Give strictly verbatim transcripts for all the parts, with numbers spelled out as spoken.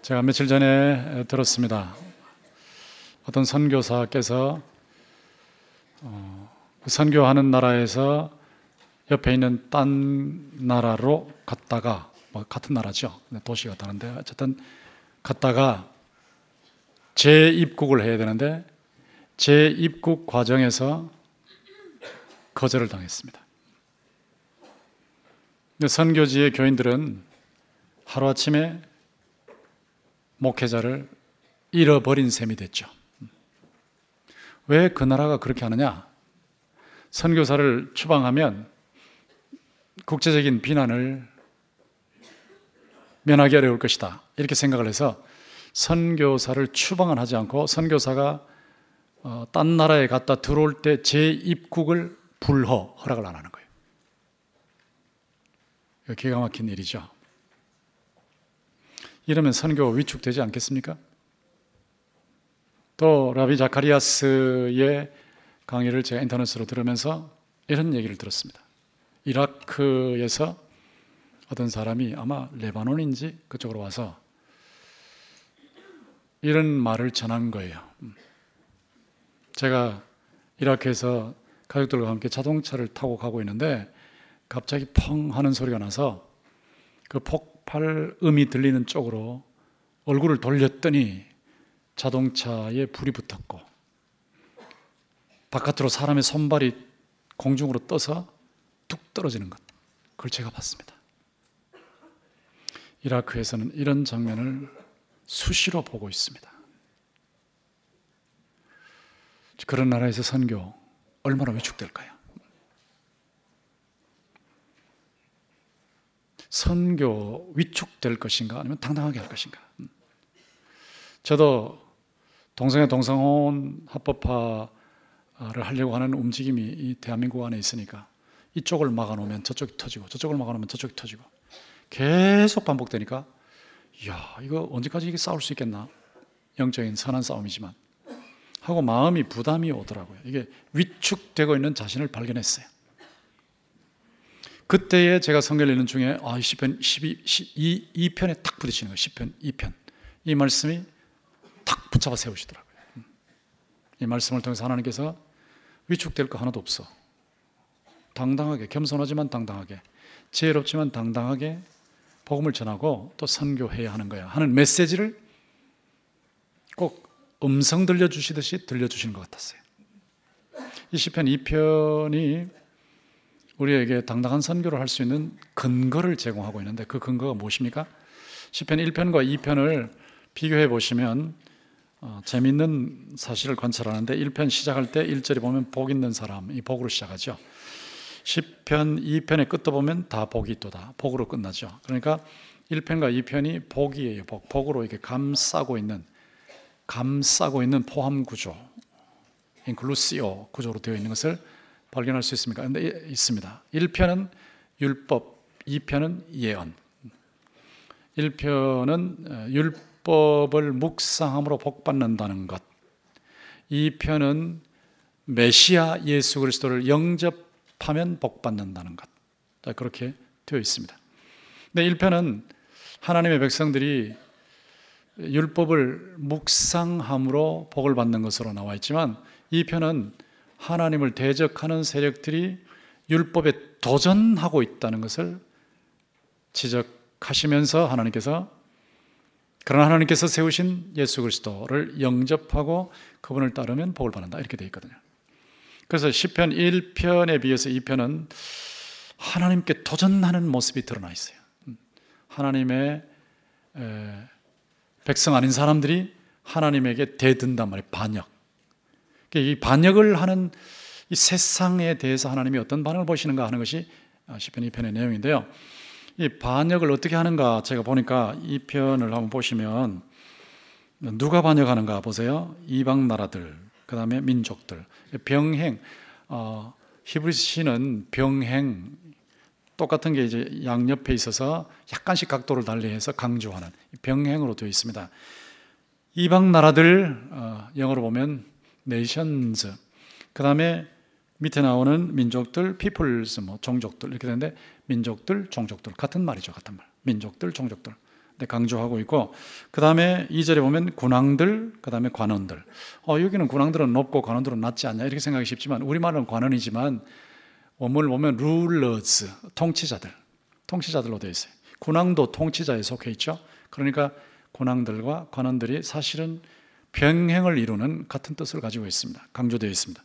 제가 며칠 전에 들었습니다. 어떤 선교사께서 어, 선교하는 나라에서 옆에 있는 딴 나라로 갔다가, 뭐 같은 나라죠, 도시가 다른데 어쨌든 갔다가 재입국을 해야 되는데 재입국 과정에서 거절을 당했습니다. 선교지의 교인들은 하루아침에 목회자를 잃어버린 셈이 됐죠. 왜 그 나라가 그렇게 하느냐? 선교사를 추방하면 국제적인 비난을 면하기 어려울 것이다, 이렇게 생각을 해서 선교사를 추방은 하지 않고 선교사가 어, 딴 나라에 갔다 들어올 때 재입국을 불허, 허락을 안 하는 거예요. 기가 막힌 일이죠. 이러면 선교 위축되지 않겠습니까? 또 라비 자카리아스의 강의를 제가 인터넷으로 들으면서 이런 얘기를 들었습니다. 이라크에서 어떤 사람이 아마 레바논인지 그쪽으로 와서 이런 말을 전한 거예요. 제가 이라크에서 가족들과 함께 자동차를 타고 가고 있는데 갑자기 펑 하는 소리가 나서 그 폭발 음이 들리는 쪽으로 얼굴을 돌렸더니 자동차에 불이 붙었고 바깥으로 사람의 손발이 공중으로 떠서 뚝 떨어지는 것, 그걸 제가 봤습니다. 이라크에서는 이런 장면을 수시로 보고 있습니다. 그런 나라에서 선교 얼마나 위축될까요? 선교 위축될 것인가, 아니면 당당하게 할 것인가? 저도 동성애 동성혼 합법화를 하려고 하는 움직임이 이 대한민국 안에 있으니까 이쪽을 막아놓으면 저쪽이 터지고 저쪽을 막아놓으면 저쪽이 터지고 계속 반복되니까 이야, 이거 언제까지 이게 싸울 수 있겠나? 영적인 선한 싸움이지만 하고 마음이 부담이 오더라고요. 이게 위축되고 있는 자신을 발견했어요. 그때에 제가 성경을 읽는 중에 아, 시편 십이, 이, 이 편에 딱 부딪히는 거예요. 시편 이 편. 이 말씀이 탁 붙잡아 세우시더라고요. 이 말씀을 통해서 하나님께서 위축될 거 하나도 없어, 당당하게, 겸손하지만 당당하게, 지혜롭지만 당당하게 복음을 전하고 또 선교해야 하는 거야 하는 메시지를 꼭 음성 들려주시듯이 들려주시는 것 같았어요. 이 시편 이 편이 우리에게 당당한 선교를 할 수 있는 근거를 제공하고 있는데 그 근거가 무엇입니까? 시편 일 편과 이 편을 비교해 보시면 어, 재미있는 사실을 관찰하는데 일 편 시작할 때 일 절에 보면 복 있는 사람, 이 복으로 시작하죠. 시편 이 편의 끝도 보면 다 복이 있도다, 복으로 끝나죠. 그러니까 일 편과 이 편이 복이에요. 복, 복으로 이렇게 감싸고 있는 감싸고 있는 포함 구조, 인클루시오 구조로 되어 있는 것을 발견할 수 있습니까? 근데 있습니다. 일 편은 율법, 이 편은 예언. 일 편은 율법을 묵상함으로 복받는다는 것, 이 편은 메시아 예수 그리스도를 영접하면 복받는다는 것, 그렇게 되어 있습니다. 근데 일 편은 하나님의 백성들이 율법을 묵상함으로 복을 받는 것으로 나와 있지만 이 편은 하나님을 대적하는 세력들이 율법에 도전하고 있다는 것을 지적하시면서 하나님께서 그러나 하나님께서 세우신 예수 그리스도를 영접하고 그분을 따르면 복을 받는다, 이렇게 되어 있거든요. 그래서 시편 일 편에 비해서 이 편은 하나님께 도전하는 모습이 드러나 있어요. 하나님의 백성 아닌 사람들이 하나님에게 대든단 말이에요. 반역. 이 반역을 하는 이 세상에 대해서 하나님이 어떤 반응을 보시는가 하는 것이 시편 이 편의 내용인데요. 이 반역을 어떻게 하는가 제가 보니까 이 편을 한번 보시면 누가 반역하는가 보세요. 이방 나라들, 그 다음에 민족들, 병행. 어, 히브리시는 병행, 똑같은 게 이제 양옆에 있어서 약간씩 각도를 달리해서 강조하는 병행으로 되어 있습니다. 이방 나라들, 어, 영어로 보면 nations, 그 다음에 밑에 나오는 민족들, peoples, 뭐 종족들 이렇게 되는데 민족들, 종족들 같은 말이죠, 같은 말. 민족들, 종족들. 강조하고 있고, 그 다음에 이 절에 보면 군왕들, 그 다음에 관원들. 어, 여기는 군왕들은 높고 관원들은 낮지 않냐 이렇게 생각이 쉽지만, 우리말은 관원이지만 원문을 보면 rulers, 통치자들, 통치자들로 되어 있어요. 군왕도 통치자에 속해 있죠. 그러니까 군왕들과 관원들이 사실은 병행을 이루는 같은 뜻을 가지고 있습니다. 강조되어 있습니다.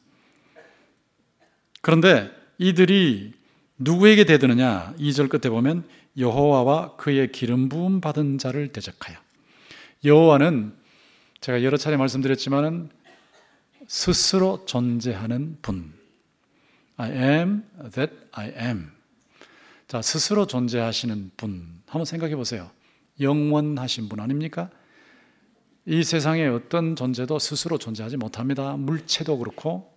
그런데 이들이 누구에게 대드느냐? 이 절 끝에 보면 여호와와 그의 기름 부음 받은 자를 대적하여. 여호와는 제가 여러 차례 말씀드렸지만은 스스로 존재하는 분. I am that I am. 자, 스스로 존재하시는 분. 한번 생각해 보세요. 영원하신 분 아닙니까? 이 세상에 어떤 존재도 스스로 존재하지 못합니다. 물체도 그렇고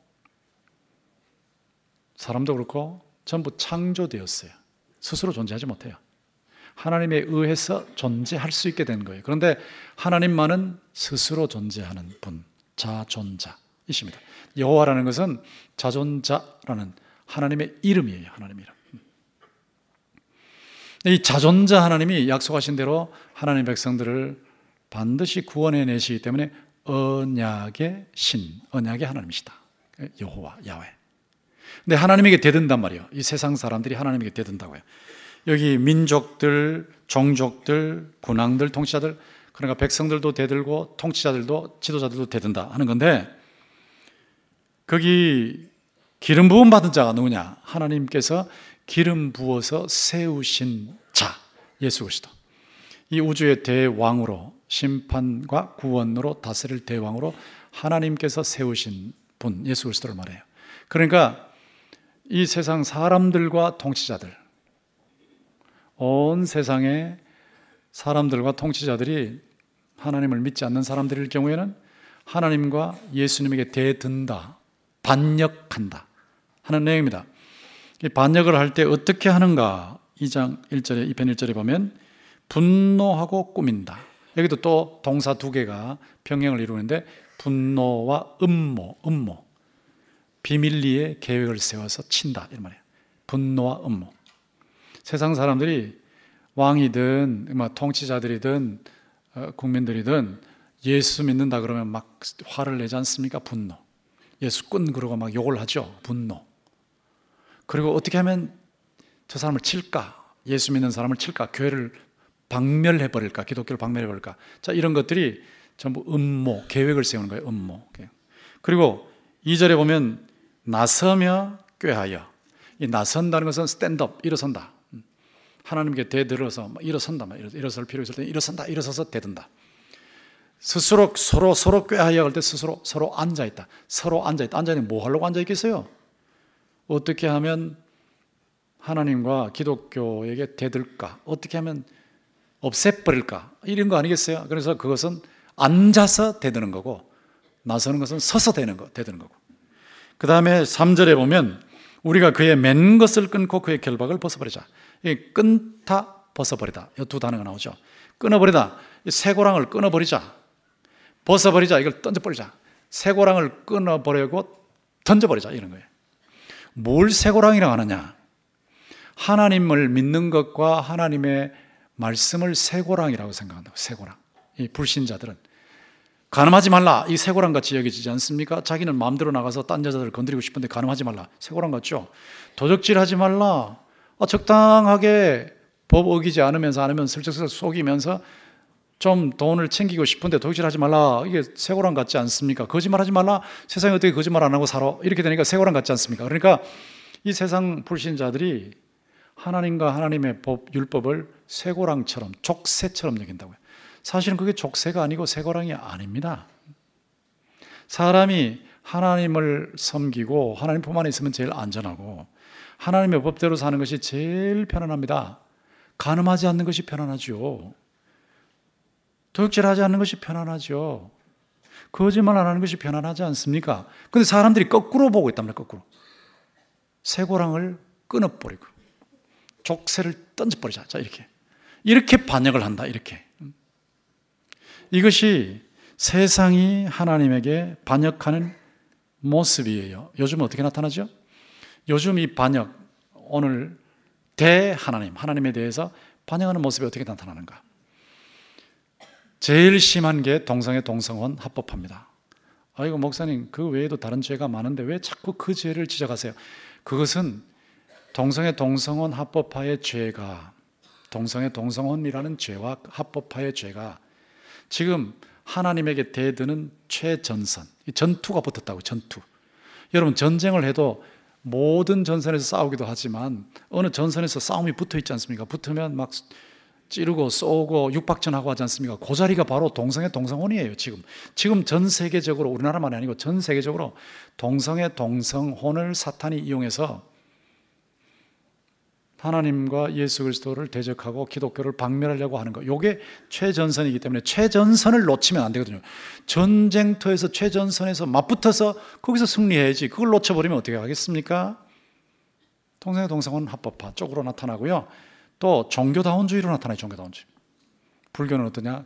사람도 그렇고 전부 창조되었어요. 스스로 존재하지 못해요. 하나님에 의해서 존재할 수 있게 된 거예요. 그런데 하나님만은 스스로 존재하는 분, 자존자이십니다. 여호와라는 것은 자존자라는 하나님의 이름이에요. 하나님의 이름. 이 자존자 하나님이 약속하신 대로 하나님 백성들을 반드시 구원해 내시기 때문에 언약의 신, 언약의 하나님이시다. 여호와, 야훼. 근데 하나님에게 대든단 말이에요. 이 세상 사람들이 하나님에게 대든다고요. 여기 민족들, 종족들, 군왕들, 통치자들, 그러니까 백성들도 대들고 통치자들도 지도자들도 대든다 하는 건데, 거기 기름 부음 받은 자가 누구냐? 하나님께서 기름 부어서 세우신 자, 예수 그리스도. 이 우주의 대왕으로, 심판과 구원으로 다스릴 대왕으로 하나님께서 세우신 분, 예수 그리스도를 말해요. 그러니까 이 세상 사람들과 통치자들, 온 세상의 사람들과 통치자들이 하나님을 믿지 않는 사람들일 경우에는 하나님과 예수님에게 대든다, 반역한다 하는 내용입니다. 이 반역을 할 때 어떻게 하는가? 이 장 일 절에, 이 편 일 절에 보면 분노하고 꾸민다. 여기도 또 동사 두 개가 병행을 이루는데, 분노와 음모, 음모, 비밀리에 계획을 세워서 친다 이런 말이에요. 분노와 음모. 세상 사람들이 왕이든 통치자들이든 국민들이든 예수 믿는다 그러면 막 화를 내지 않습니까? 분노. 예수꾼 그러고 막 욕을 하죠. 분노. 그리고 어떻게 하면 저 사람을 칠까? 예수 믿는 사람을 칠까? 교회를 박멸해버릴까? 기독교를 박멸해버릴까? 자, 이런 것들이 전부 음모, 계획을 세우는 거예요. 음모. 그리고 이 절에 보면 나서며 꾀하여. 이 나선다는 것은 스탠드업, 일어선다. 하나님께 대들어서 일어선다. 일어설 필요 있을 때 일어선다. 일어서서 대든다. 스스로 서로 서로 꾀하여 할 때 스스로 서로 앉아 있다. 서로 앉아 있다. 앉아 있는 뭐 하려고 앉아 있겠어요? 어떻게 하면 하나님과 기독교에게 대들까? 어떻게 하면 없애버릴까? 이런 거 아니겠어요? 그래서 그것은 앉아서 대드는 거고, 나서는 것은 서서 대는 거, 대드는 거고. 그 다음에 삼 절에 보면 우리가 그의 맨 것을 끊고 그의 결박을 벗어버리자. 이 끊다, 벗어버리다. 이 두 단어가 나오죠. 끊어버리다. 이 쇠고랑을 끊어버리자. 벗어버리자. 이걸 던져버리자. 쇠고랑을 끊어버리고 던져버리자. 이런 거예요. 뭘 쇠고랑이라고 하느냐? 하나님을 믿는 것과 하나님의 말씀을 쇠고랑이라고 생각한다고. 쇠고랑. 이 불신자들은 간음하지 말라. 이 쇠고랑 같이 여겨지지 않습니까? 자기는 마음대로 나가서 딴 여자들을 건드리고 싶은데 간음하지 말라. 쇠고랑 같죠? 도적질하지 말라. 아, 적당하게 법 어기지 않으면서 않으면 슬쩍슬쩍 속이면서 좀 돈을 챙기고 싶은데 도적질하지 말라. 이게 쇠고랑 같지 않습니까? 거짓말하지 말라. 세상에 어떻게 거짓말 안 하고 살아? 이렇게 되니까 쇠고랑 같지 않습니까? 그러니까 이 세상 불신자들이 하나님과 하나님의 법, 율법을 쇠고랑처럼, 족쇄처럼 여긴다고요. 사실은 그게 족쇄가 아니고 쇠고랑이 아닙니다. 사람이 하나님을 섬기고 하나님 품 안에 있으면 제일 안전하고 하나님의 법대로 사는 것이 제일 편안합니다. 간음하지 않는 것이 편안하죠. 도둑질하지 않는 것이 편안하죠. 거짓말 안 하는 것이 편안하지 않습니까? 그런데 사람들이 거꾸로 보고 있단 말이에요. 거꾸로. 쇠고랑을 끊어버리고 족쇄를 던져버리자. 자, 이렇게 이렇게 반역을 한다. 이렇게. 이것이 세상이 하나님에게 반역하는 모습이에요. 요즘 어떻게 나타나죠? 요즘 이 반역, 오늘 대하나님, 하나님에 대해서 반역하는 모습이 어떻게 나타나는가? 제일 심한 게 동성애 동성혼 합법합니다. 아이고 목사님, 그 외에도 다른 죄가 많은데 왜 자꾸 그 죄를 지적하세요? 그것은 동성애 동성혼 합법화의 죄가, 동성애 동성혼이라는 죄와 합법화의 죄가 지금 하나님에게 대드는 최전선, 전투가 붙었다고. 전투. 여러분, 전쟁을 해도 모든 전선에서 싸우기도 하지만 어느 전선에서 싸움이 붙어 있지 않습니까? 붙으면 막 찌르고 쏘고 육박전하고 하지 않습니까? 그 자리가 바로 동성애 동성혼이에요. 지금 지금 전 세계적으로, 우리나라만이 아니고 전 세계적으로 동성애 동성혼을 사탄이 이용해서 하나님과 예수 그리스도를 대적하고 기독교를 박멸하려고 하는 거, 이게 최전선이기 때문에 최전선을 놓치면 안 되거든요. 전쟁터에서 최전선에서 맞붙어서 거기서 승리해야지. 그걸 놓쳐버리면 어떻게 하겠습니까? 동성애 동성혼 합법화 쪽으로 나타나고요. 또 종교다원주의로 나타나요. 종교다원주의. 불교는 어떠냐?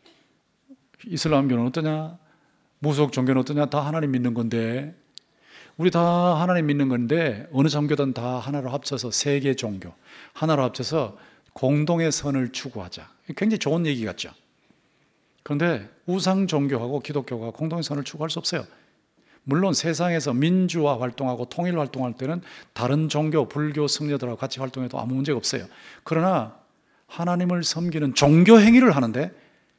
이슬람교는 어떠냐? 무속 종교는 어떠냐? 다 하나님 믿는 건데, 우리 다 하나님 믿는 건데 어느 종교든 다 하나로 합쳐서 세계 종교 하나로 합쳐서 공동의 선을 추구하자. 굉장히 좋은 얘기 같죠. 그런데 우상 종교하고 기독교가 공동의 선을 추구할 수 없어요. 물론 세상에서 민주화 활동하고 통일 활동할 때는 다른 종교, 불교 승려들하고 같이 활동해도 아무 문제가 없어요. 그러나 하나님을 섬기는 종교 행위를 하는데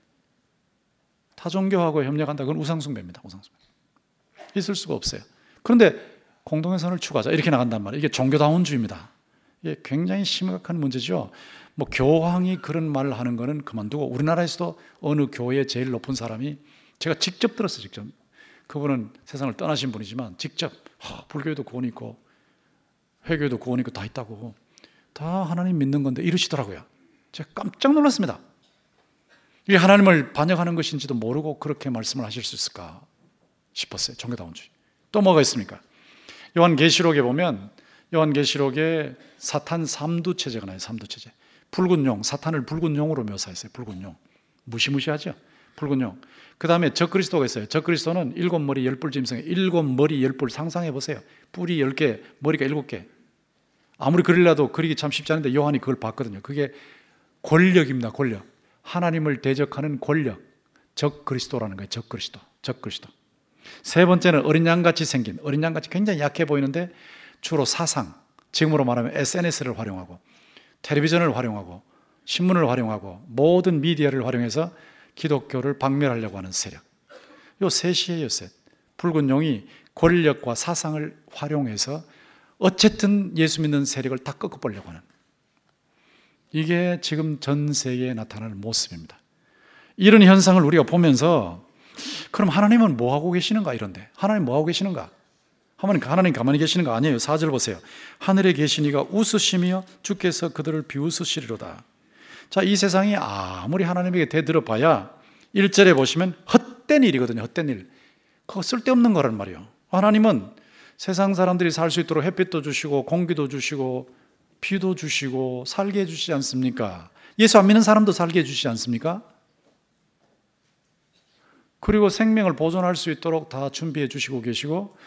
타종교하고 협력한다, 그건 우상숭배입니다. 우상숭배. 있을 수가 없어요. 그런데 공동의 선을 추구하자 이렇게 나간단 말이에요. 이게 종교다원주의입니다. 이게 굉장히 심각한 문제죠. 뭐 교황이 그런 말을 하는 거는 그만두고, 우리나라에서도 어느 교회의 제일 높은 사람이, 제가 직접 들었어요. 직접. 그분은 세상을 떠나신 분이지만 직접 아, 불교에도 구원이 있고 회교에도 구원이 있고 다 있다고, 다 하나님 믿는 건데 이러시더라고요. 제가 깜짝 놀랐습니다. 이게 하나님을 반역하는 것인지도 모르고 그렇게 말씀을 하실 수 있을까 싶었어요. 종교다원주의. 또 뭐가 있습니까? 요한계시록에 보면, 요한계시록에 사탄 삼두체제가 나와요. 삼두체제. 붉은 용, 사탄을 붉은 용으로 묘사했어요. 붉은 용. 무시무시하죠? 붉은 용. 그 다음에 적그리스도가 있어요. 적그리스도는 일곱 머리 열뿔 짐승에 일곱 머리 열뿔, 상상해 보세요. 뿔이 열 개, 머리가 일곱 개. 아무리 그리려도 그리기 참 쉽지 않은데 요한이 그걸 봤거든요. 그게 권력입니다. 권력. 하나님을 대적하는 권력. 적그리스도라는 거예요. 적그리스도. 적그리스도. 세 번째는 어린 양같이 생긴, 어린 양같이 굉장히 약해 보이는데 주로 사상, 지금으로 말하면 에스엔에스를 활용하고 텔레비전을 활용하고 신문을 활용하고 모든 미디어를 활용해서 기독교를 박멸하려고 하는 세력. 요 셋이에요. 셋. 붉은 용이 권력과 사상을 활용해서 어쨌든 예수 믿는 세력을 다 꺾어보려고 하는, 이게 지금 전 세계에 나타나는 모습입니다. 이런 현상을 우리가 보면서 그럼 하나님은 뭐하고 계시는가? 이런데 하나님 뭐하고 계시는가? 하나님, 하나님 가만히 계시는 거 아니에요. 사 절 보세요. 하늘에 계시니가 웃으시며 주께서 그들을 비웃으시리로다. 자, 이 세상이 아무리 하나님에게 대들어봐야 일 절에 보시면 헛된 일이거든요. 헛된 일. 그거 쓸데없는 거란 말이에요. 하나님은 세상 사람들이 살 수 있도록 햇빛도 주시고 공기도 주시고 비도 주시고 살게 해주시지 않습니까? 예수 안 믿는 사람도 살게 해주시지 않습니까? 그리고 생명을 보존할 수 있도록 다 준비해 주시고 계시고,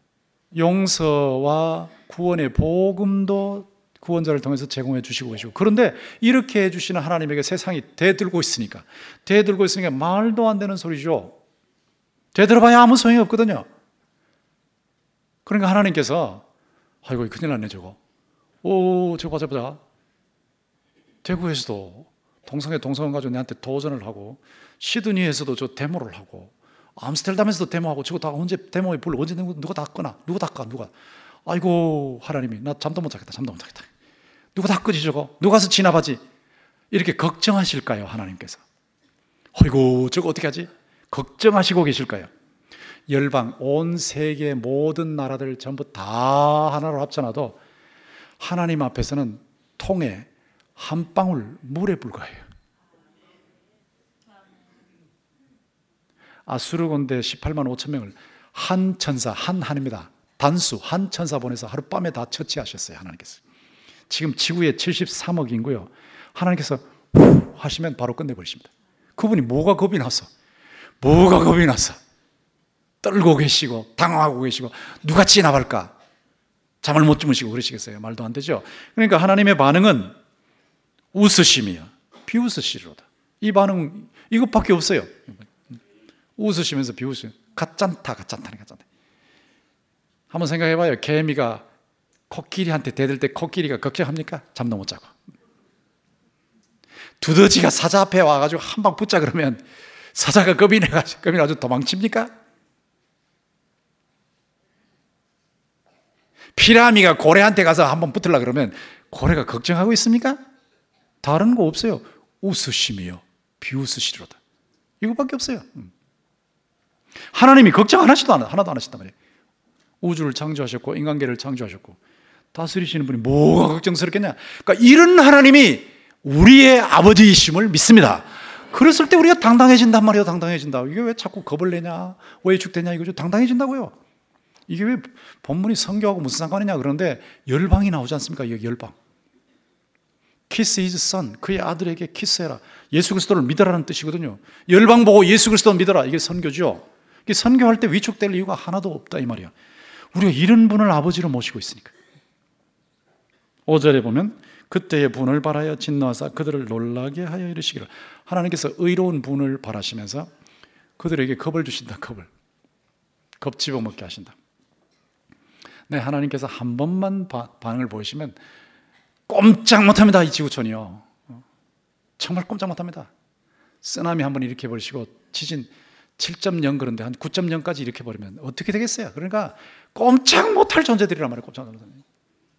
용서와 구원의 복음도 구원자를 통해서 제공해 주시고 계시고, 그런데 이렇게 해 주시는 하나님에게 세상이 대들고 있으니까, 대들고 있으니까 말도 안 되는 소리죠. 대들어봐야 아무 소용이 없거든요. 그러니까 하나님께서 아이고 큰일 났네 저거. 오 저거 보자 보자. 대구에서도 동성애 동성애 가지고 내한테 도전을 하고, 시드니에서도 저 데모를 하고, 암스테르담에서도 데모하고, 저거 다 언제 데모에 불 언제 누가 다 끄나? 누가 다 끄? 누가? 아이고 하나님이 나 잠도 못 자겠다. 잠도 못 자겠다. 누가 다 끄지 저거? 누가 가서 진압하지? 이렇게 걱정하실까요? 하나님께서. 아이고 저거 어떻게 하지? 걱정하시고 계실까요? 열방 온 세계 모든 나라들 전부 다 하나로 합쳐놔도 하나님 앞에서는 통에 한 방울 물에 불과해요. 아수르 군대 십팔만 오천 명을 한 천사, 한 하나님이다. 단수, 한 천사 보내서 하룻밤에 다 처치하셨어요. 하나님께서. 지금 지구에 칠십삼억 인구요. 하나님께서 후 하시면 바로 끝내버리십니다. 그분이 뭐가 겁이 나서, 뭐가 겁이 나서 떨고 계시고 당황하고 계시고 누가 진압할까? 잠을 못 주무시고 그러시겠어요? 말도 안 되죠. 그러니까 하나님의 반응은 웃으시며 비웃으시리로다. 이 반응 이것밖에 없어요. 웃으시면서 비웃으세요. 가짠다, 가짠다네, 가짠다. 한번 생각해봐요. 개미가 코끼리한테 대들 때 코끼리가 걱정합니까? 잠도 못 자고. 두더지가 사자 앞에 와가지고 한 방 붙자 그러면 사자가 겁이 내가지고 겁이 나서 도망칩니까? 피라미가 고래한테 가서 한번 붙으려 그러면 고래가 걱정하고 있습니까? 다른 거 없어요. 웃으시며 비웃으시리로다. 이거밖에 없어요. 하나님이 걱정 안 하시도 않아, 하나도 안 하신단 말이에요. 우주를 창조하셨고 인간계를 창조하셨고 다스리시는 분이 뭐가 걱정스럽겠냐. 그러니까 이런 하나님이 우리의 아버지이심을 믿습니다. 그랬을 때 우리가 당당해진단 말이에요. 당당해진다. 이게 왜 자꾸 겁을 내냐, 왜 위축되냐, 이거죠. 당당해진다고요. 이게 왜 본문이 성교하고 무슨 상관이냐 그런데 열방이 나오지 않습니까? 이게 열방. Kiss his son. 그의 아들에게 키스해라. 예수 그리스도를 믿으라는 뜻이거든요. 열방 보고 예수 그리스도를 믿어라. 이게 선교죠. 이게 선교할 때 위축될 이유가 하나도 없다 이 말이야. 우리가 이런 분을 아버지로 모시고 있으니까. 오 절에 보면 그때의 분을 바라여 진노하사 그들을 놀라게 하여 이르시기를. 하나님께서 의로운 분을 바라시면서 그들에게 겁을 주신다. 겁을. 겁 집어먹게 하신다. 네, 하나님께서 한 번만 바, 반응을 보이시면 꼼짝 못합니다. 이 지구촌이요. 정말 꼼짝 못합니다. 쓰나미 한번 일으켜 버리시고 지진 칠 점 영 그런데 한 구 점 영까지 일으켜 버리면 어떻게 되겠어요? 그러니까 꼼짝 못할 존재들이란 말이에요. 꼼짝 못할 존재.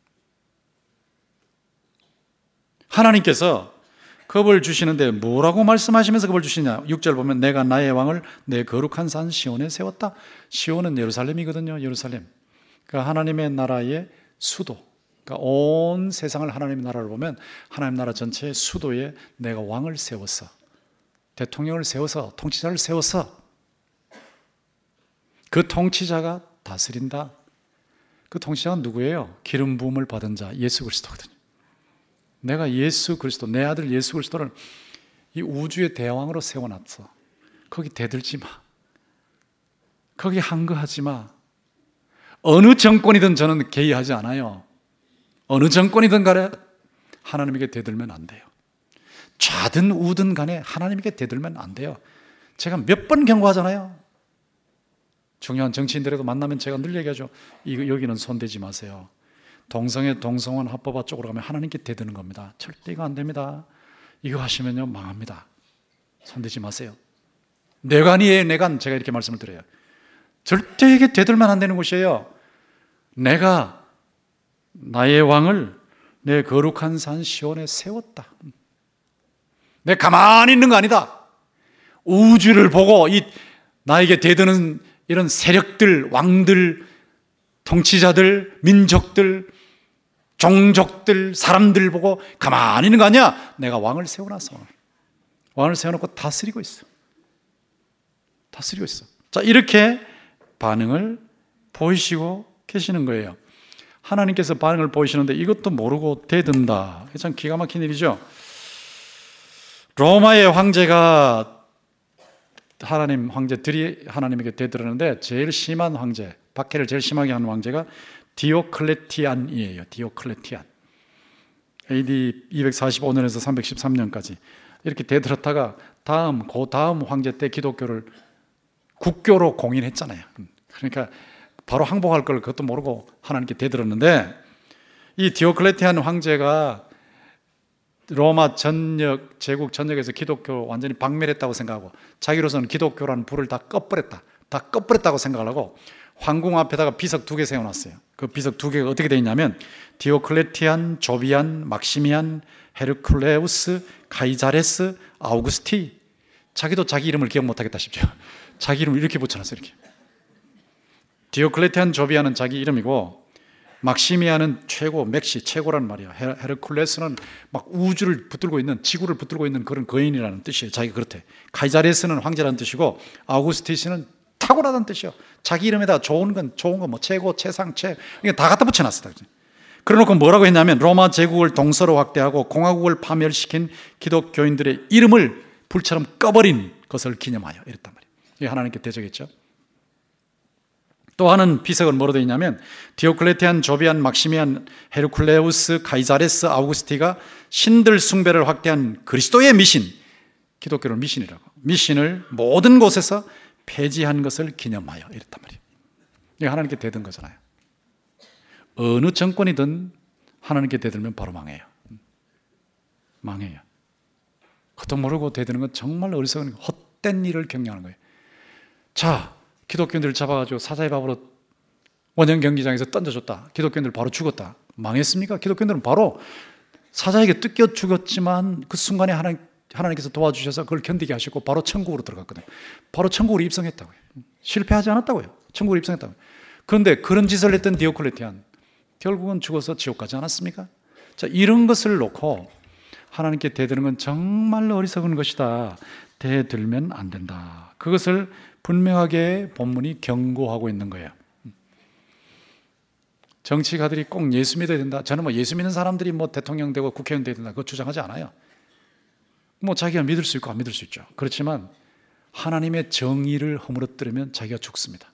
하나님께서 겁을 주시는데 뭐라고 말씀하시면서 겁을 주시냐? 육 절 보면 내가 나의 왕을 내 거룩한 산 시온에 세웠다. 시온은 예루살렘이거든요. 예루살렘. 그러니까 하나님의 나라의 수도. 그러니까 온 세상을 하나님의 나라를 보면 하나님 나라 전체의 수도에 내가 왕을 세웠어. 대통령을 세워서 통치자를 세워서 그 통치자가 다스린다. 그 통치자가 누구예요? 기름 부음을 받은 자 예수 그리스도거든요. 내가 예수 그리스도, 내 아들 예수 그리스도를 이 우주의 대왕으로 세워놨어. 거기 대들지 마. 거기 항거하지 마. 어느 정권이든 저는 개의하지 않아요. 어느 정권이든 간에 하나님에게 대들면 안 돼요. 좌든 우든 간에 하나님에게 대들면 안 돼요. 제가 몇 번 경고하잖아요. 중요한 정치인들에도 만나면 제가 늘 얘기하죠. 이거 여기는 손대지 마세요. 동성애, 동성혼 합법화 쪽으로 가면 하나님께 대드는 겁니다. 절대 이거 안 됩니다. 이거 하시면요 망합니다. 손대지 마세요. 내관이에요, 내관. 제가 이렇게 말씀을 드려요. 절대 이게 대들면 안 되는 곳이에요. 내가 나의 왕을 내 거룩한 산 시온에 세웠다. 내가 가만히 있는 거 아니다. 우주를 보고 이 나에게 대드는 이런 세력들, 왕들, 통치자들, 민족들, 종족들, 사람들 보고 가만히 있는 거 아니야. 내가 왕을 세워놨어. 왕을 세워놓고 다스리고 있어. 다스리고 있어. 자, 이렇게 반응을 보이시고 계시는 거예요. 하나님께서 반응을 보이시는데 이것도 모르고 대든다. 참 기가 막힌 일이죠. 로마의 황제가 하나님 황제들이 하나님에게 대들었는데 제일 심한 황제, 박해를 제일 심하게 한 황제가 디오클레티안이에요. 디오클레티안. 에이디 이백사십오 년에서 삼백십삼 년까지 이렇게 대들었다가 다음 그 다음 황제 때 기독교를 국교로 공인했잖아요. 그러니까 바로 항복할 걸 그것도 모르고 하나님께 대들었는데 이 디오클레티안 황제가 로마 전역, 제국 전역에서 기독교 완전히 박멸했다고 생각하고 자기로서는 기독교라는 불을 다 꺼버렸다. 다 꺼버렸다고 생각을 하고 황궁 앞에다가 비석 두 개 세워놨어요. 그 비석 두 개가 어떻게 되어 있냐면 디오클레티안, 조비안, 막시미안, 헤르클레우스, 카이자레스, 아우구스티. 자기도 자기 이름을 기억 못하겠다 싶죠. 자기 이름을 이렇게 붙여놨어요. 이렇게. 디오클레티안, 조비안은 자기 이름이고 막시미안은 최고, 맥시, 최고란 말이야. 헤르쿨레스는 막 우주를 붙들고 있는, 지구를 붙들고 있는 그런 거인이라는 뜻이에요. 자기가 그렇대. 카이자레스는 황제라는 뜻이고 아우구스티스는 탁월하다는 뜻이에요. 자기 이름에다 좋은 건 좋은 건 뭐 최고, 최상, 최 이게 다 갖다 붙여놨어요. 그래놓고 뭐라고 했냐면 로마 제국을 동서로 확대하고 공화국을 파멸시킨 기독교인들의 이름을 불처럼 꺼버린 것을 기념하여 이랬단 말이에요. 이게 하나님께 대적했죠. 또 하는 비석은 뭐로 되어 있냐면 디오클레티안, 조비안, 막시미안, 헤르쿨레우스, 카이자레스, 아우구스티가 신들 숭배를 확대한 그리스도의 미신, 기독교를 미신이라고. 미신을 모든 곳에서 폐지한 것을 기념하여 이랬단 말이에요. 이게 하나님께 대든 거잖아요. 어느 정권이든 하나님께 대들면 바로 망해요. 망해요. 그것도 모르고 대드는 건 정말 어리석은 헛된 일을 경영하는 거예요. 자, 기독교인들을 잡아가지고 사자의 밥으로 원형 경기장에서 던져줬다. 기독교인들 바로 죽었다. 망했습니까? 기독교인들은 바로 사자에게 뜯겨 죽었지만 그 순간에 하나님, 하나님께서 도와주셔서 그걸 견디게 하시고 바로 천국으로 들어갔거든요. 바로 천국으로 입성했다고요. 실패하지 않았다고요. 천국으로 입성했다고요. 그런데 그런 짓을 했던 디오클레티안 결국은 죽어서 지옥 가지 않았습니까? 자, 이런 것을 놓고 하나님께 대드는 건 정말 어리석은 것이다. 대들면 안 된다. 그것을 분명하게 본문이 경고하고 있는 거예요. 정치가들이 꼭 예수 믿어야 된다. 저는 뭐 예수 믿는 사람들이 뭐 대통령 되고 국회의원 돼야 된다. 그거 주장하지 않아요. 뭐 자기가 믿을 수 있고 안 믿을 수 있죠. 그렇지만 하나님의 정의를 허물어뜨리면 자기가 죽습니다.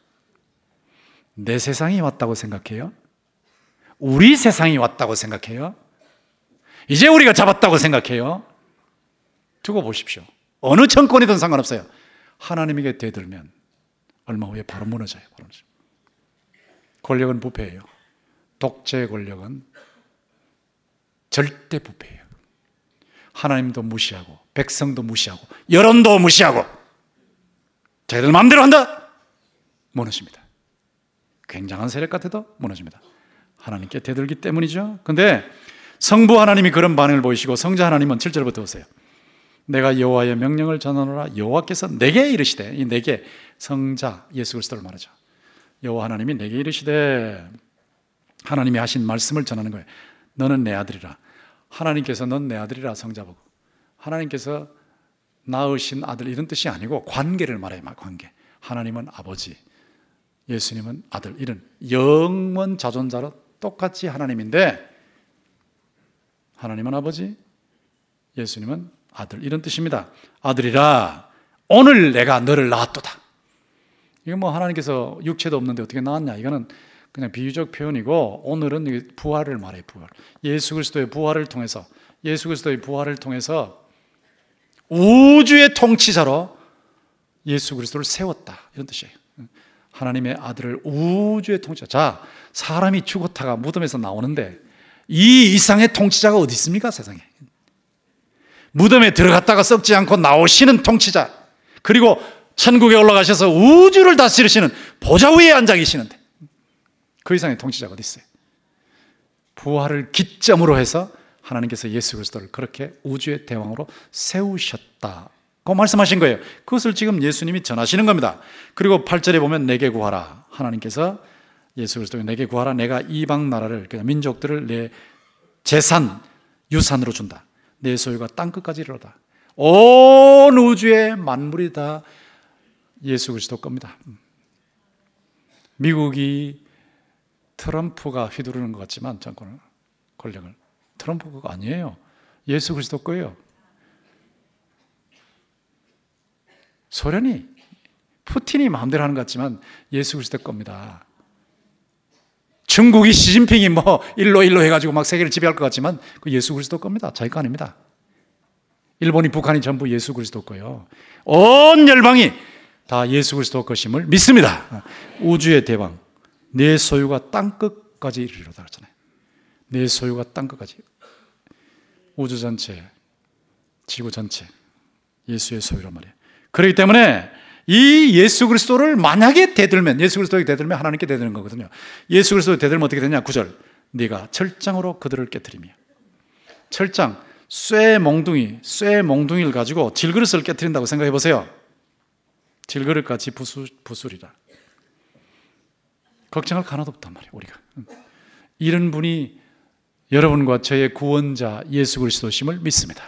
내 세상이 왔다고 생각해요? 우리 세상이 왔다고 생각해요? 이제 우리가 잡았다고 생각해요? 두고 보십시오. 어느 정권이든 상관없어요. 하나님에게 대들면 얼마 후에 바로 무너져요. 바로 무너져요. 권력은 부패예요. 독재 권력은 절대 부패예요. 하나님도 무시하고 백성도 무시하고 여론도 무시하고 자기들 마음대로 한다. 무너집니다. 굉장한 세력 같아도 무너집니다. 하나님께 대들기 때문이죠. 그런데 성부 하나님이 그런 반응을 보이시고 성자 하나님은 칠 절부터 보세요. 내가 여호와의 명령을 전하노라. 여호와께서 내게 이르시되, 이 내게 성자 예수 그리스도를 말하죠. 여호와 하나님이 내게 이르시되, 하나님이 하신 말씀을 전하는 거예요. 너는 내 아들이라. 하나님께서 넌 내 아들이라 성자보고, 하나님께서 낳으신 아들 이런 뜻이 아니고 관계를 말해요. 관계. 하나님은 아버지, 예수님은 아들, 이런 영원 자존자로 똑같이 하나님인데 하나님은 아버지, 예수님은 아들, 이런 뜻입니다. 아들이라 오늘 내가 너를 낳았도다. 이거 뭐 하나님께서 육체도 없는데 어떻게 낳았냐, 이거는 그냥 비유적 표현이고, 오늘은 부활을 말해요. 부활. 예수 그리스도의 부활을 통해서, 예수 그리스도의 부활을 통해서 우주의 통치자로 예수 그리스도를 세웠다, 이런 뜻이에요. 하나님의 아들을 우주의 통치자. 자, 사람이 죽었다가 무덤에서 나오는데 이 이상의 통치자가 어디 있습니까? 세상에. 무덤에 들어갔다가 썩지 않고 나오시는 통치자, 그리고 천국에 올라가셔서 우주를 다스리시는 보좌 위에 앉아 계시는데 그 이상의 통치자가 어디 있어요? 부활을 기점으로 해서 하나님께서 예수 그리스도를 그렇게 우주의 대왕으로 세우셨다고 말씀하신 거예요. 그것을 지금 예수님이 전하시는 겁니다. 그리고 팔 절에 보면 내게 구하라. 하나님께서 예수 그리스도에 내게 구하라. 내가 이방 나라를, 민족들을 내 재산, 유산으로 준다. 내 소유가 땅끝까지 이르러다. 온 우주의 만물이 다 예수 그리스도 겁니다. 미국이 트럼프가 휘두르는 것 같지만 정권을, 권력을, 트럼프가 아니에요. 예수 그리스도 거예요. 소련이, 푸틴이 마음대로 하는 것 같지만 예수 그리스도 겁니다. 중국이 시진핑이 뭐 일로 일로 해가지고 막 세계를 지배할 것 같지만 그 예수 그리스도 겁니다. 자기 거 아닙니다. 일본이, 북한이 전부 예수 그리스도 거예요. 온 열방이 다 예수 그리스도 것임을 믿습니다. 우주의 대왕, 내 소유가 땅끝까지 이르리로다 그랬잖아요. 내 소유가 땅끝까지. 우주 전체, 지구 전체 예수의 소유란 말이에요. 그렇기 때문에 이 예수 그리스도를 만약에 대들면, 예수 그리스도에게 대들면 하나님께 대드는 거거든요. 예수 그리스도에 대들면 어떻게 되냐? 구 절. 네가 철장으로 그들을 깨트리며. 철장, 쇠 몽둥이, 쇠 몽둥이를 가지고 질그릇을 깨트린다고 생각해 보세요. 질그릇같이 부수, 부수리라. 걱정할 거 하나도 없단 말이에요, 우리가. 이런 분이 여러분과 저의 구원자 예수 그리스도심을 믿습니다.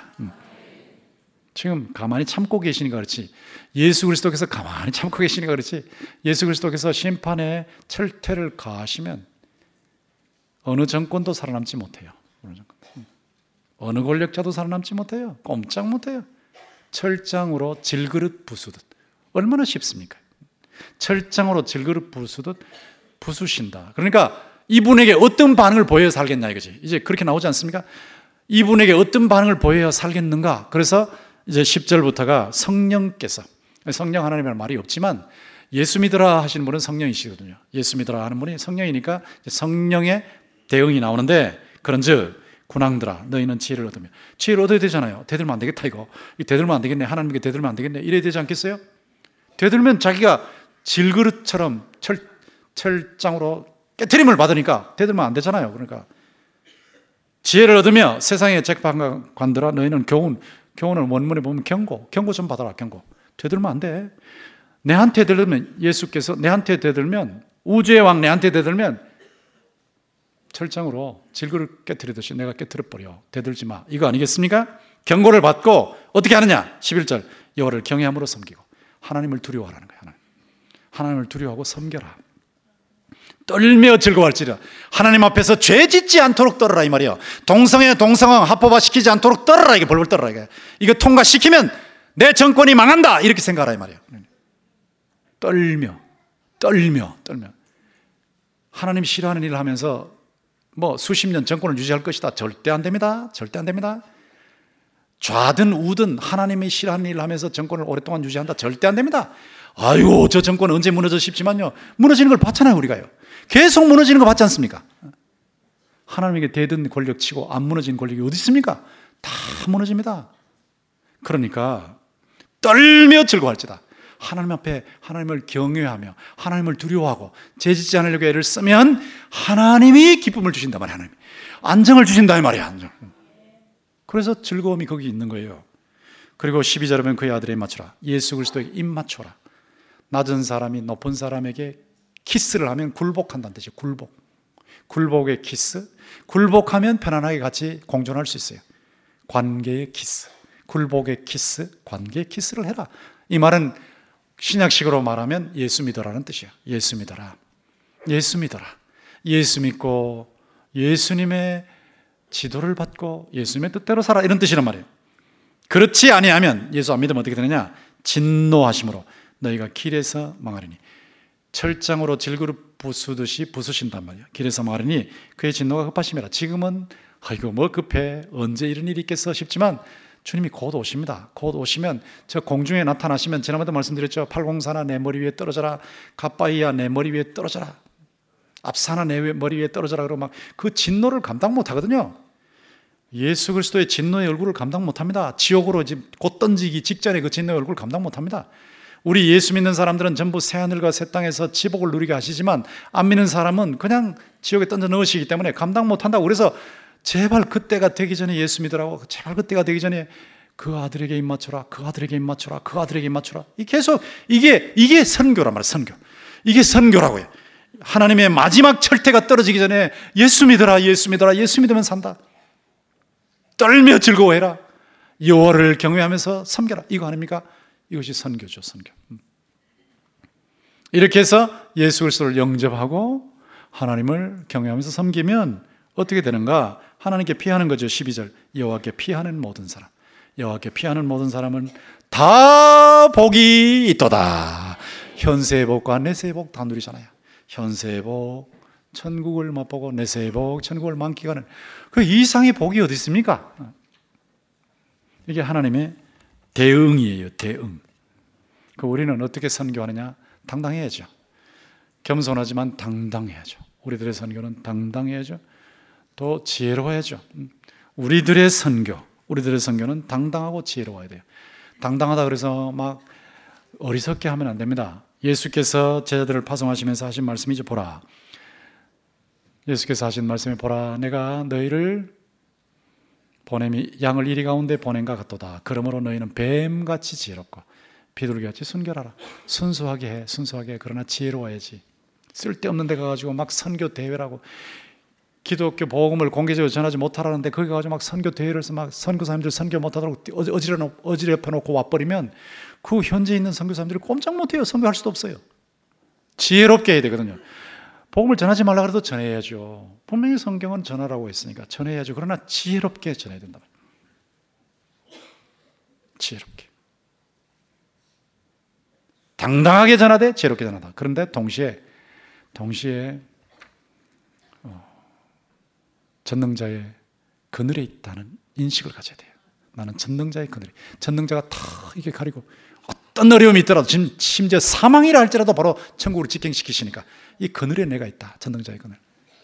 지금 가만히 참고 계시니까 그렇지, 예수 그리스도께서 가만히 참고 계시니까 그렇지, 예수 그리스도께서 심판의 철퇴를 가하시면 어느 정권도 살아남지 못해요. 어느 정권. 어느 권력자도 살아남지 못해요. 꼼짝 못해요. 철장으로 질그릇 부수듯. 얼마나 쉽습니까? 철장으로 질그릇 부수듯 부수신다. 그러니까 이분에게 어떤 반응을 보여야 살겠냐 이거지. 이제 그렇게 나오지 않습니까? 이분에게 어떤 반응을 보여야 살겠는가? 그래서 이제 십 절부터가 성령께서, 성령 하나님의 말이 없지만 예수 믿으라 하시는 분은 성령이시거든요. 예수 믿으라 하는 분이 성령이니까 성령의 대응이 나오는데, 그런즉 군왕들아 너희는 지혜를 얻으며, 지혜를 얻어야 되잖아요. 대들면 안 되겠다, 이거 이거 대들면 안 되겠네, 하나님께 대들면 안 되겠네, 이래야 되지 않겠어요? 되들면 자기가 질그릇처럼 철, 철장으로 깨트림을 받으니까 대들면 안 되잖아요. 그러니까 지혜를 얻으며 세상의 책방관들아 너희는 교훈, 교훈을 원문에 보면 경고, 경고 좀 받아라. 경고. 되들면 안 돼. 내한테 대들면, 예수께서 내한테 대들면, 우주의 왕 내한테 대들면 철장으로 질그릇 깨트리듯이 내가 깨트려 버려. 대들지 마, 이거 아니겠습니까? 경고를 받고 어떻게 하느냐? 십일 절 여호와를 경외함으로 섬기고, 하나님을 두려워하라는 거예요. 하나님. 하나님을 두려워하고 섬겨라. 떨며 즐거워할지라. 하나님 앞에서 죄 짓지 않도록 떨어라, 이 말이에요. 동성애 동성왕 합법화 시키지 않도록 떨어라, 이게 벌벌 떨어라. 이게 이거 통과시키면 내 정권이 망한다, 이렇게 생각하라, 이 말이에요. 떨며 떨며 떨며 하나님 싫어하는 일을 하면서 뭐 수십 년 정권을 유지할 것이다, 절대 안 됩니다. 절대 안 됩니다. 좌든 우든 하나님이 싫어하는 일을 하면서 정권을 오랫동안 유지한다, 절대 안 됩니다. 아이고 저 정권은 언제 무너져 싶지만요, 무너지는 걸 봤잖아요. 우리가요 계속 무너지는 거 봤지 않습니까? 하나님에게 대든 권력 치고 안 무너진 권력이 어디 있습니까? 다 무너집니다. 그러니까 떨며 즐거워할지다. 하나님 앞에 하나님을 경외하며 하나님을 두려워하고 죄짓지 않으려고 애를 쓰면 하나님이 기쁨을 주신단 말이야. 하나님 안정을 주신다, 이 말이야. 안정. 그래서 즐거움이 거기 있는 거예요. 그리고 십이 절에 보면 그의 아들에 맞춰라. 예수 그리스도에게 입 맞춰라. 낮은 사람이 높은 사람에게 키스를 하면 굴복한다는 뜻이에요. 굴복. 굴복의 키스. 굴복하면 편안하게 같이 공존할 수 있어요. 관계의 키스. 굴복의 키스, 관계의 키스를 해라. 이 말은 신약식으로 말하면 예수 믿어라는 뜻이에요. 예수 믿어라. 예수 믿어라. 예수 믿고 예수님의 지도를 받고 예수님의 뜻대로 살아, 이런 뜻이란 말이에요. 그렇지 아니하면, 예수 안 믿으면 어떻게 되느냐? 진노하심으로 너희가 길에서 망하리니, 철장으로 질그릇 부수듯이 부수신단 말이야. 길에서 망하리니 그의 진노가 급하심이라. 지금은 아이고 뭐 급해, 언제 이런 일이 있겠어 싶지만 주님이 곧 오십니다. 곧 오시면 저 공중에 나타나시면, 지난번에도 말씀드렸죠. 팔공사나 내 머리 위에 떨어져라, 갓바이야 내 머리 위에 떨어져라, 압사나 내 머리 위에 떨어져라, 그러고 막 그 진노를 감당 못 하거든요. 예수 그리스도의 진노의 얼굴을 감당 못 합니다. 지옥으로 지금 곧 던지기 직전에 그 진노의 얼굴을 감당 못 합니다. 우리 예수 믿는 사람들은 전부 새하늘과 새 땅에서 지복을 누리게 하시지만, 안 믿는 사람은 그냥 지옥에 던져 넣으시기 때문에 감당 못 한다고. 그래서 제발 그때가 되기 전에 예수 믿으라고, 제발 그때가 되기 전에 그 아들에게 입 맞춰라, 그 아들에게 입 맞춰라, 그 아들에게 입 맞춰라. 이 계속 이게 이게 선교란 말이에요. 선교. 이게 선교라고요. 하나님의 마지막 철퇴가 떨어지기 전에 예수 믿어라, 예수 믿어라, 예수 믿으면 산다. 떨며 즐거워해라. 여호와를 경외하면서 섬겨라. 이거 아닙니까? 이것이 선교죠, 선교. 이렇게 해서 예수 그리스도를 영접하고 하나님을 경외하면서 섬기면 어떻게 되는가? 하나님께 피하는 거죠. 십이 절 여호와께 피하는 모든 사람, 여호와께 피하는 모든 사람은 다 복이 있도다. 현세의 복과 내세의 복 다 누리잖아요. 현세의 복, 천국을 맛보고 내세의 복, 천국을 만끽하는 그 이상의 복이 어디 있습니까? 이게 하나님의 대응이에요. 대응. 그 우리는 어떻게 선교하느냐? 당당해야죠. 겸손하지만 당당해야죠. 우리들의 선교는 당당해야죠. 또 지혜로워야죠. 우리들의 선교, 우리들의 선교는 당당하고 지혜로워야 돼요. 당당하다 그래서 막 어리석게 하면 안 됩니다. 예수께서 제자들을 파송하시면서 하신 말씀이죠. 보라, 예수께서 하신 말씀이 보라, 내가 너희를 보냄이 양을 이리 가운데 보냄과 같도다. 그러므로 너희는 뱀같이 지혜롭고 비둘기같이 순결하라. 순수하게 해, 순수하게 해. 그러나 지혜로워야지. 쓸데없는 데 가가지고 막 선교 대회라고, 기독교 복음을 공개적으로 전하지 못하라는데 거기 가가지고 막 선교 대회를 해서 막 선교사님들 선교 못하도록 어지러, 어지럽혀 놓고 와버리면 그 현재 있는 선교사님들이 꼼짝 못해요. 선교할 수도 없어요. 지혜롭게 해야 되거든요. 복음을 전하지 말라 그래도 전해야죠. 분명히 성경은 전하라고 했으니까 전해야죠. 그러나 지혜롭게 전해야 된다. 지혜롭게. 당당하게 전하되 지혜롭게 전하다. 그런데 동시에 동시에 어, 전능자의 그늘에 있다는 인식을 가져야 돼요. 나는 전능자의 그늘이. 전능자가 다 이게 가리고 어떤 어려움이 있더라도 지금 심지어 사망이라 할지라도 바로 천국으로 직행시키시니까 이 그늘에 내가 있다. 전능자의 그늘.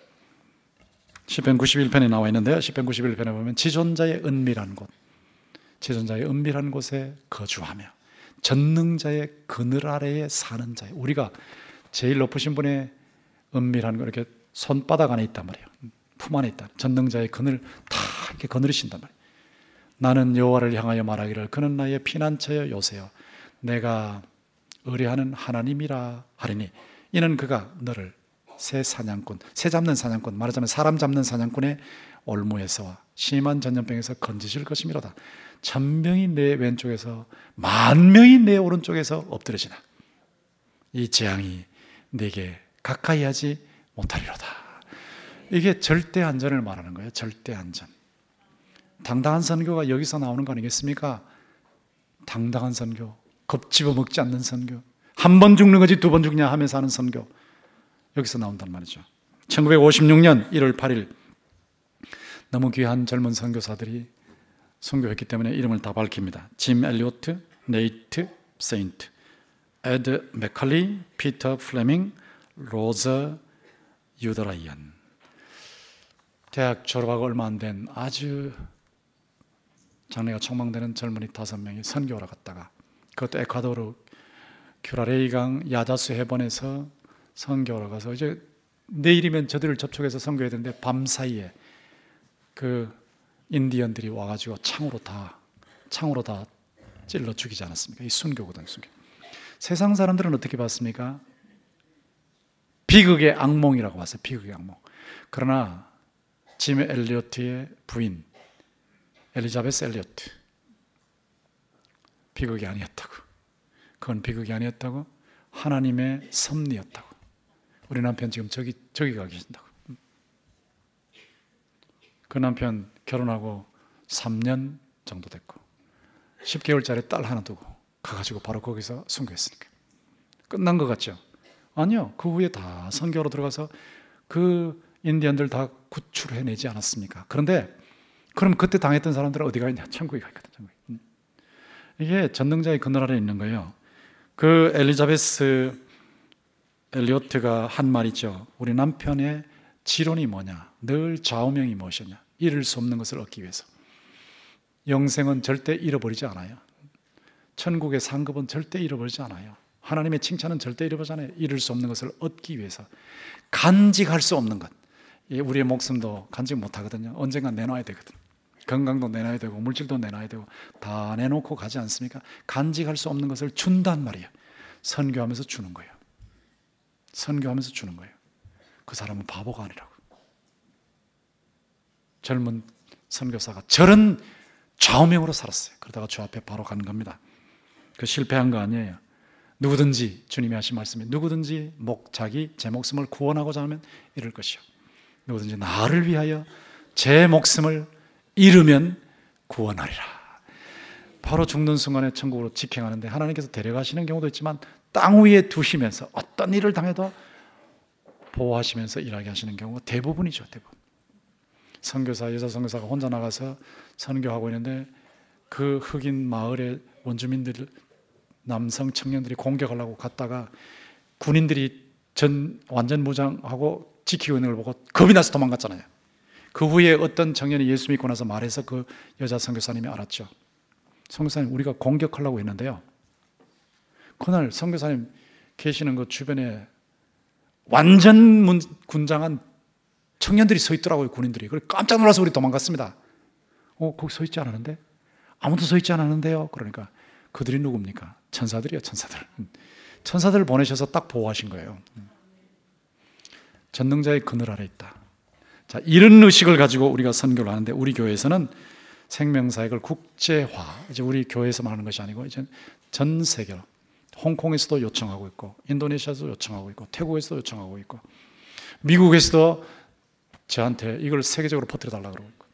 시편 구십일 편에 나와 있는데요. 시편 구십일 편에 보면 지존자의 은밀한 곳, 지존자의 은밀한 곳에 거주하며 전능자의 그늘 아래에 사는 자예요. 우리가 제일 높으신 분의 은밀한 거 이렇게 손바닥 안에 있단 말이에요. 품 안에 있다. 전능자의 그늘 다 이렇게 거느리신단 말이에요. 나는 여호와를 향하여 말하기를 그는 나의 피난처여 요새여 내가 의뢰하는 하나님이라 하리니 이는 그가 너를 새 사냥꾼, 새 잡는 사냥꾼, 말하자면 사람 잡는 사냥꾼의 올무에서와 심한 전염병에서 건지실 것이미로다. 천명이 내 왼쪽에서 만명이 내 오른쪽에서 엎드려지나 이 재앙이 네게 가까이 하지 못하리로다. 이게 절대 안전을 말하는 거예요. 절대 안전. 당당한 선교가 여기서 나오는 거 아니겠습니까? 당당한 선교, 겁집어 먹지 않는 선교, 한 번 죽는 거지 두 번 죽냐 하면서 하는 선교, 여기서 나온단 말이죠. 천구백오십육 년 일월 팔일 너무 귀한 젊은 선교사들이 선교했기 때문에 이름을 다 밝힙니다. 짐 엘리오트, 네이트 세인트, 에드 맥칼리, 피터 플레밍, 로저 유더라이언. 대학 졸업하고 얼마 안 된 아주 장래가 촉망되는 젊은이 다섯 명이 선교하러 갔다가 그것도 에콰도르 큐라레이강 야자수 해변에서 선교하러 가서 이제 내일이면 저들을 접촉해서 선교해야 되는데 밤 사이에 그 인디언들이 와가지고 창으로 다 창으로 다 찔러 죽이지 않았습니까? 이 순교거든, 순교. 세상 사람들은 어떻게 봤습니까? 비극의 악몽이라고 봤어요. 비극의 악몽. 그러나 짐 엘리어트의 부인 엘리자베스 엘리어트 비극이 아니었다고. 그건 비극이 아니었다고. 하나님의 섭리였다고. 우리 남편 지금 저기 저기 가 계신다고. 그 남편 결혼하고 삼 년 정도 됐고 십 개월짜리 딸 하나 두고 가가지고 바로 거기서 선교했으니까 끝난 것 같죠? 아니요. 그 후에 다 선교로 들어가서 그 인디언들 다 구출해내지 않았습니까? 그런데 그럼 그때 당했던 사람들은 어디가 있냐? 천국에 가 있거든. 천국에. 이게 전능자의 그늘 아래 있는 거예요. 그 엘리자베스 엘리오트가 한 말이죠. 우리 남편의 지론이 뭐냐? 늘 좌우명이 무엇이냐? 잃을 수 없는 것을 얻기 위해서. 영생은 절대 잃어버리지 않아요. 천국의 상급은 절대 잃어버리지 않아요. 하나님의 칭찬은 절대 잃어버리지 않아요. 잃을 수 없는 것을 얻기 위해서. 간직할 수 없는 것. 우리의 목숨도 간직 못하거든요. 언젠가 내놔야 되거든. 건강도 내놔야 되고 물질도 내놔야 되고 다 내놓고 가지 않습니까? 간직할 수 없는 것을 준단 말이에요. 선교하면서 주는 거예요. 선교하면서 주는 거예요. 그 사람은 바보가 아니라고. 젊은 선교사가 저런 좌우명으로 살았어요. 그러다가 주 앞에 바로 간 겁니다. 그 실패한 거 아니에요. 누구든지 주님이 하신 말씀이 누구든지 목 자기 제 목숨을 구원하고자 하면 이룰 것이요. 누구든지 나를 위하여 제 목숨을 잃으면 구원하리라. 바로 죽는 순간에 천국으로 직행하는데 하나님께서 데려가시는 경우도 있지만 땅 위에 두시면서 어떤 일을 당해도 보호하시면서 일하게 하시는 경우가 대부분이죠. 대부분. 선교사, 여자 선교사가 혼자 나가서 선교하고 있는데 그 흑인 마을의 원주민들, 남성 청년들이 공격하려고 갔다가 군인들이 전 완전 무장하고 지키고 있는 걸 보고 겁이 나서 도망갔잖아요. 그 후에 어떤 청년이 예수 믿고 나서 말해서 그 여자 선교사님이 알았죠. 선교사님, 우리가 공격하려고 했는데요, 그날 선교사님 계시는 그 주변에 완전 군장한 청년들이 서 있더라고요. 군인들이. 그래 깜짝 놀라서 우리 도망갔습니다. 어, 거기 서 있지 않았는데? 아무도 서 있지 않았는데요. 그러니까 그들이 누굽니까? 천사들이요, 천사들. 천사들을 보내셔서 딱 보호하신 거예요. 전능자의 그늘 아래 있다. 자, 이런 의식을 가지고 우리가 선교를 하는데 우리 교회에서는 생명사역을 국제화, 이제 우리 교회에서만 하는 것이 아니고 이제 전 세계로, 홍콩에서도 요청하고 있고 인도네시아에서도 요청하고 있고 태국에서도 요청하고 있고 미국에서도 저한테 이걸 세계적으로 퍼뜨려 달라고 그러고 있고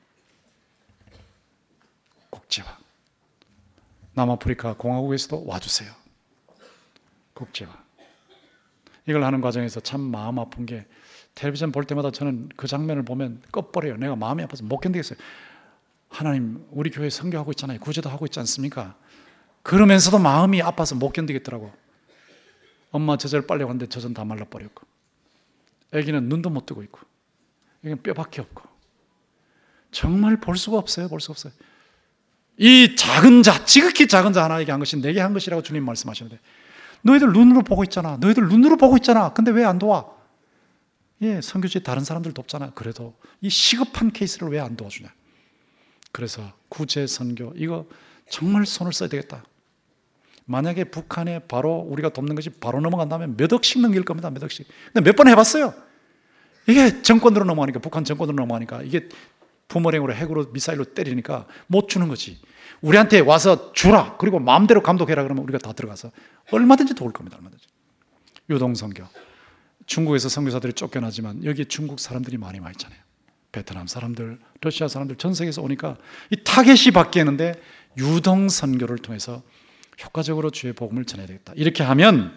국제화. 남아프리카 공화국에서도 와주세요. 국제화. 이걸 하는 과정에서 참 마음 아픈 게 텔레비전 볼 때마다 저는 그 장면을 보면 꺼버려요. 내가 마음이 아파서 못 견디겠어요. 하나님 우리 교회 선교하고 있잖아요. 구제도 하고 있지 않습니까? 그러면서도 마음이 아파서 못 견디겠더라고. 엄마 저절 빨리 왔는데 저전 다 말라버렸고, 애기는 눈도 못 뜨고 있고, 애기는 뼈밖에 없고, 정말 볼 수가 없어요. 볼 수가 없어요. 이 작은 자, 지극히 작은 자 하나에게 한 것이 내게 한 것이라고 주님 말씀하시는데, 너희들 눈으로 보고 있잖아. 너희들 눈으로 보고 있잖아. 근데 왜 안 도와? 예, 선교지 다른 사람들 돕잖아. 그래도 이 시급한 케이스를 왜 안 도와주냐? 그래서 구제 선교, 이거 정말 손을 써야 되겠다. 만약에 북한에 바로 우리가 돕는 것이 바로 넘어간다면 몇 억씩 넘길 겁니다. 몇 억씩. 근데 몇 번 해봤어요. 이게 정권으로 넘어가니까, 북한 정권으로 넘어가니까, 이게 부모랭으로 핵으로 미사일로 때리니까 못 주는 거지. 우리한테 와서 주라, 그리고 마음대로 감독해라 그러면 우리가 다 들어가서 얼마든지 도울 겁니다. 얼마든지. 유동선교, 중국에서 선교사들이 쫓겨나지만 여기 중국 사람들이 많이 와 있잖아요. 베트남 사람들, 러시아 사람들, 전 세계에서 오니까 이 타겟이 바뀌었는데 유동선교를 통해서 효과적으로 주의 복음을 전해야 되겠다. 이렇게 하면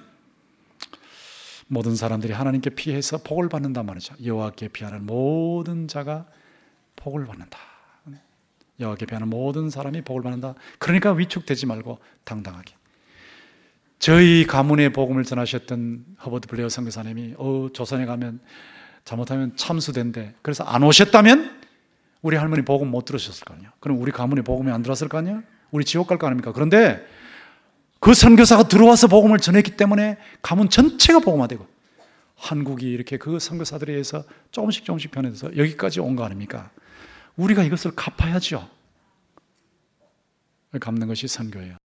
모든 사람들이 하나님께 피해서 복을 받는단 말이죠. 여호와께 피하는 모든 자가 복을 받는다. 여호와께 피하는 모든 사람이 복을 받는다. 그러니까 위축되지 말고 당당하게. 저희 가문의 복음을 전하셨던 허버트 블레어 선교사님이 어, 조선에 가면 잘못하면 참수된대. 그래서 안 오셨다면 우리 할머니 복음 못 들으셨을 거 아니에요. 그럼 우리 가문의 복음이 안 들었을 거 아니에요. 우리 지옥 갈 거 아닙니까? 그런데 그 선교사가 들어와서 복음을 전했기 때문에 가문 전체가 복음화되고, 한국이 이렇게 그 선교사들에 의해서 조금씩 조금씩 변해서 여기까지 온 거 아닙니까? 우리가 이것을 갚아야죠. 갚는 것이 선교예요.